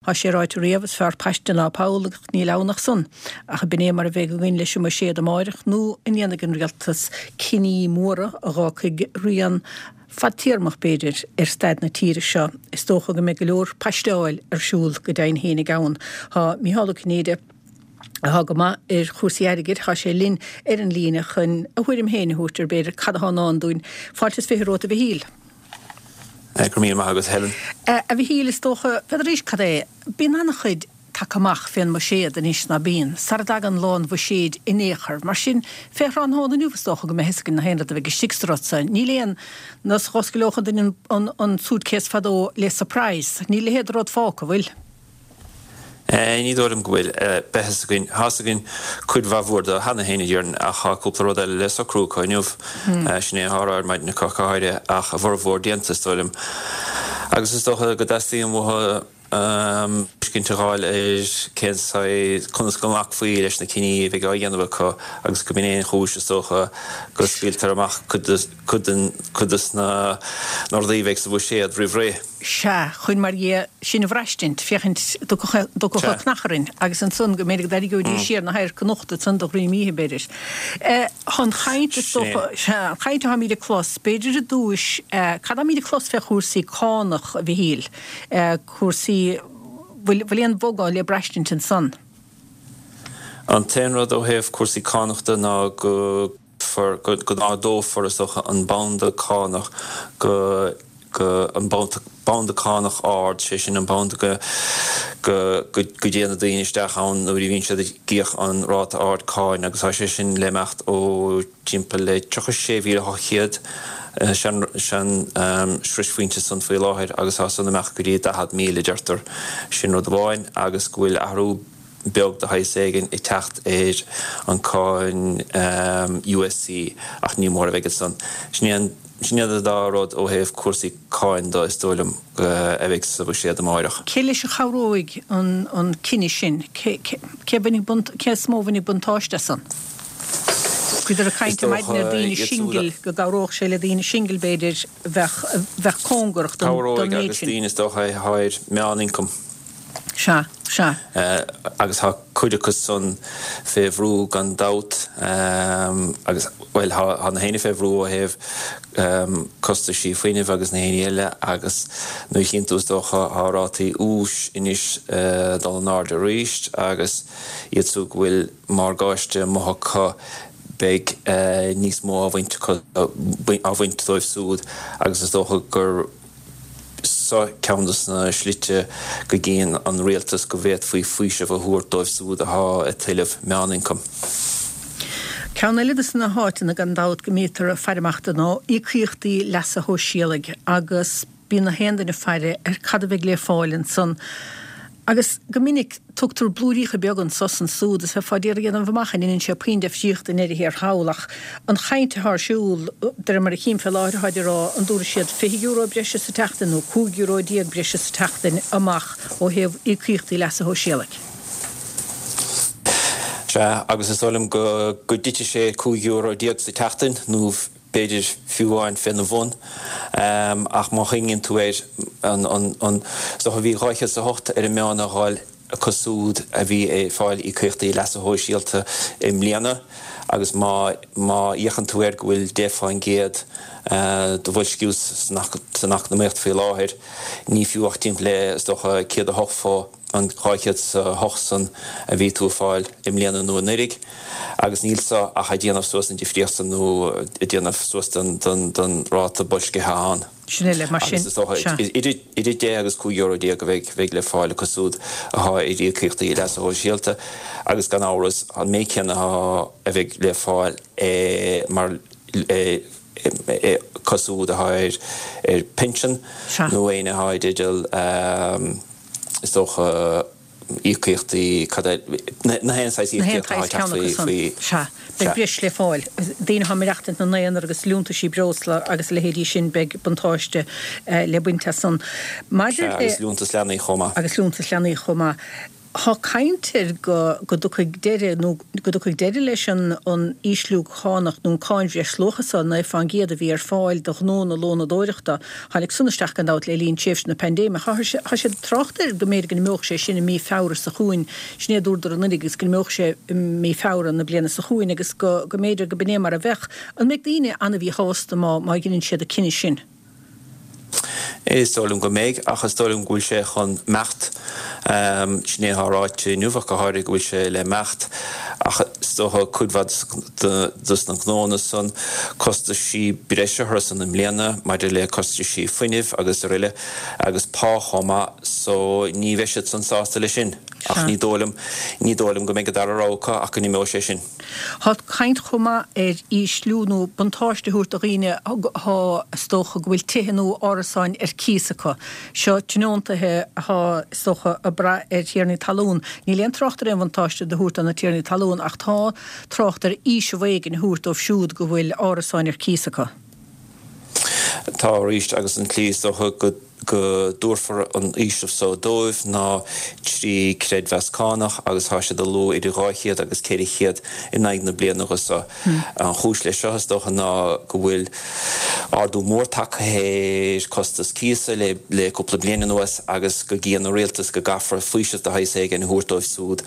ha sé ráid riamhs fear peiste ná Paul ní lenach son. Ach bin mar a bheith gin leis mar séad amárich nó in dhéanagin rialtas ciní móra a gá chuig rian Fatíarmach beidir staid na tíre seo is tócha go me go leor paisteáil siúl go dain héna gaun. Ha Mihála Cnéide a go ma chwrsiarigir ha sé linn an lína chun a huirim héna hútar beidir cadhán dún fáiltas féróta bhí híl. Gomíon ma agus Helen. A bhí híl is tócha federís cadé bí anna chuid takamach fin mar séad an is na bín. Sardag an lán bh séad inéchar. Mar sin féhrán hóna nuúfastocha go me hescin na héna a bheith sigstrotsa. Ní léon nas choscilócha den an súdcés fadó le surprise. Ní le héad rod fáca bhfuil. Ní dóm gohfuil behasagin hasagin chud bhahúda hena héna dhearn a chaúpla rud eile les a crúcáinniuh sinné háráir maid na cachaide ach a bhór dianta stoilm. Agus is dócha go dastaíon mtha cinnteáil cénsá chunas gomach faoí leis na ciní bheith á dhéanamh chu agus go bíon chúis tócha go sciiltar amach chudas na Nordaíbheith sa bh séad rihré. Se chuin mar sin bhreistint fichint do go nacharinn agus an son go méidir darí goidí siar na hair cnochta san do rí míthe beidir. Chun chainte ha míle clos, beidir a dúis cad míle clos fe chósaí cánach a bhí híl chósaí bhfuil bógáil le breistint an son. An téanrad ó héamh cuasaí cánachta ná go nádó for socha an banda cánach go an banda cánach áard sé sin an banda go déana daonaisteach an nó bhíonn sé gíoch an ráta áard cáin agus sé sin lemecht ó timpeall le 36,000 sean srisfuinte san faoi láthir agus san amach go dtí 10,000 deartar sin rud bháin agus gohfuil ahrú beag de haiségin I techt an cáin USC ach ní mór a bheith san. Snéad dárod ó héamh cuasaí cáin dá istóilm a bheith sa bh séad amárach. Cé leis a charóig an cinine sin? Cé smóhannig buntáiste san? Cuidir a cainte maidin dtíine singil go gáróch sé le dtíine singil beidir bheith cóngurach don Cháróig agus dtíine is dó háir meán incom. Se. Agus ha cuidechas son féhrú gan dat agus well ha na héine féhrú a héh costa sí faoineh agus na héine eile agus nu chinús dócha hárátaí ús inis dal an áard a ríist agus iad sú bhfuil mar gáiste mothcha beag níos mó a bhaint dóibh súd agus is dócha gur ceannas na slite go géan an réaltas go bhéad faoi fuise a thuair dóibh súd a tuileh meán incom. Ceanna lidas na háitina gan dáit go métar a fearachta ná ícríochtaí leas a hóisialaigh agus bí na héanana feire cad a bheith le fáilinn san. Agus go minic tugtar blúrícha beag an sos an súd is fáidíar an bhamachan in sé puin de fíocht in éidir hir hálach an chainte haar siúl der mar a chím fel áir haidir rá an dúra siad €5 breise sa teachtain nó €2 díag breise sa teachtain amach ó heh ícríochtaí leas a hóisialaigh. Agus is solim go dite sé €2 díag sa teachtain nó beidir fiúáin fin bhn ach má chingin tú an so bhí ráiche sa hocht ar meánna háil a cosúd a bhí fáil í cuichtaí leas a hóisialta im líana agus má íochan tú go bhfuil défáin géad do bhfuil sciús sanach na mécht fé láthir ní fiúachtín le docha céad a hochfá an ráichead sa hochsan a bhí tú fáil im líana nó nurig agus nílsa a déanamh suas an difríochtan nó déanamh suas don ráta bolsce háán. Sinile mar sin. Idir dé agus €2 díag go bheith le fáil cosúd a idir cuichtaí leas a hóisialta agus gan áras an méceanna a bheith le fáil mar cosúd a háir pension nó éine háid idir is doch ícíochtaí na héanáis ícíochtaí Be bris le fáil. Díana ha mirachtant na naonar agus lúnta sí brosla agus le héadí sin beg buntáiste le buinte san. Agus lúntas leannaí chomá. Agus lúntas leannaí chomá. Tá caiintir go deire leis an íslú chánach nún cáinhí slochasa na fan géad a bhí fáil do nóna lóna dóireachta hánig sunnaisteach an dát le líon séfs na pandéma. Tá sé trochtar go méid gan meoch sé sinna mí fáir sa chuin sné dúrdar an agus go meoch sé mí fáran na bliana sa chuin agus go méidir go bené mar a bheith an méid daine anna bhí hásta má ginn siad a cinine sin. Is stolum go méid achas stolum gúil sé chun mecht snéthráid nuhah go háir gúil sé le mecht ach stocha chudhad dus na gnóna san costa sí breise san am léana mar le costa sí funineh agus riile agus páchama so ní bheise san sásta lei sin. Ach ní dólam go méid darrácha ach go ní mé sé sin. Tá caint chuma íslúnú buntáiste hút a riine há stocha bhfuil tihanú árasáin císacha. Seo tnóntathe há stocha a bra tíarní talún. Ní léon trochtar inhantáiste de hút an na tíarní talún ach tá trochtar ís bhégin hút ó siúd go bhfuil árasáin císacha. Tá ríist agus an clís go dúrfar an ísih so dóibh ná trí créid vescánach agus há sé do lú idir ráchiad agus céirichiad in naig na blianagus an chúis lei seochas docha ná go bhfuil ardú mórtachahéir costas císa le cúpla bliana nuas agus go gían na réaltas go gafar fuises de haise an thuúrdóibh súd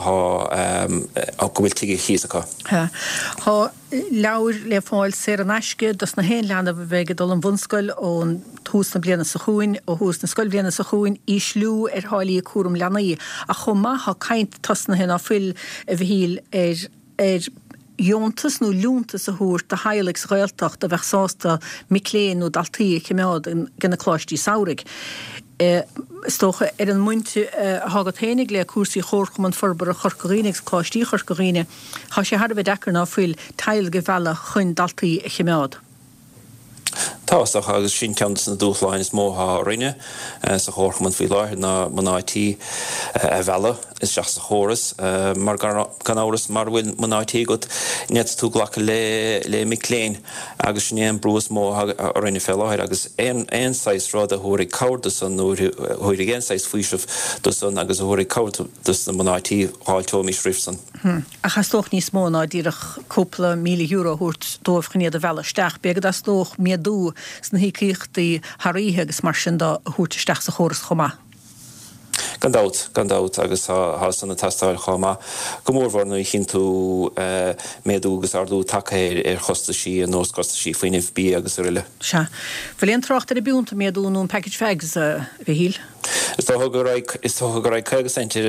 a go bhfuil tuige chiasacha. Tá leabhar le fáil sé an eisce dus na héon leanana bheith dul an bhunscoil ón hús na bliana sa chuin ó hús na scoil bliana sa chuin íslú hálaí cuaram leanaí a chumá há caint tasna hen á fuil a bhíl Jóntas nó lúntas a húr de heilegs réaltacht a bheith sásta miléin nó daltaí chéimeád gna chláistí saorig. Stocha an muinte hágad hénig le cuasaí chórcham an forbar a chorcarínegus chláistí chorcaríine, há sé harbh dechar ná fuil tail go bhela chun daltaí chéimeád. Táach agus sin ceantas na dúchláin is mótha rinne sa chórchaman fao láthir na man IT a bhela is seach sa chóras mar gan áras mar bhfuil man IT go net tú ghlacha le miléin agus sin éon brús mótha a rinne fé láthir agus éon sais rád a thuirí cáirda san nó thuirí géon sais fuiisih do san agus a thuirí cáirda dus na man IT háiltóí srifsan. A chastoch níos mó ná ddíireach cúpla míle euro thuirt dómhchanéad a bhela steach beagad as tóch miadú sna hícíochtaí tharíthe agus mar sin do thuirteisteach sa chóras chomá. Gandát agus há sanna testáil chomá. Go mórhhar nó chin tú méadú agus ardú takeir chosta sí a nós costa sí faoineh bí agus riile. Se. Bhfuil trocht ar a búnta méadúnún package fegs a bhíl? Is tó go raibh chugus centir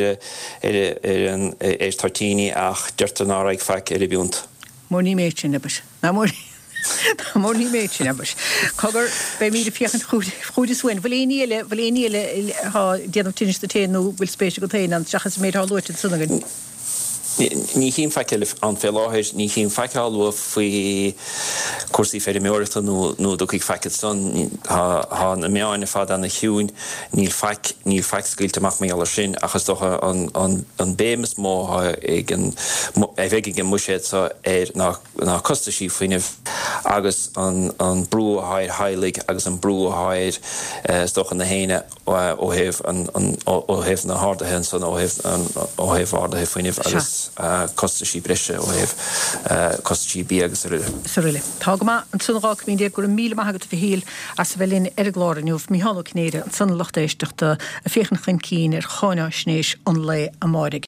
ar tartíní ach deirtar ná raibh feic ar a búnt. Mór ní méid sin nebis. Na mór ní méid sin nebis. Cogur be míad fiochan chúdas bhain. Bhfuil éile déanam tiniste téanú bhfuil spéisi go téanam seachas méid há luirtin sunnagan. Ní hín feiceil an fé láthir, ní hín feiceáú faoi cuasaí féidir méorta nó do chuig feicid san há na meáinna fad an na hiún níl feic scailteach mé eile sin achas docha an bémas mó bheith gin muisiid ná costa sí faoineh agus an brú a háir heilig agus an brú a háir stochan na héine ó héh na hádathe san ó héh hádathe faoineh agus costa sí breise ó héh costa sí bí agus sa riile. Tá go an sunrá mín dé gur 1,000 maigad a híl as sa bhelín ar gláraniuh mí hála cnéire an sunna lochtéisteachta a féchan chun cín ar cháine snéis an le a márig.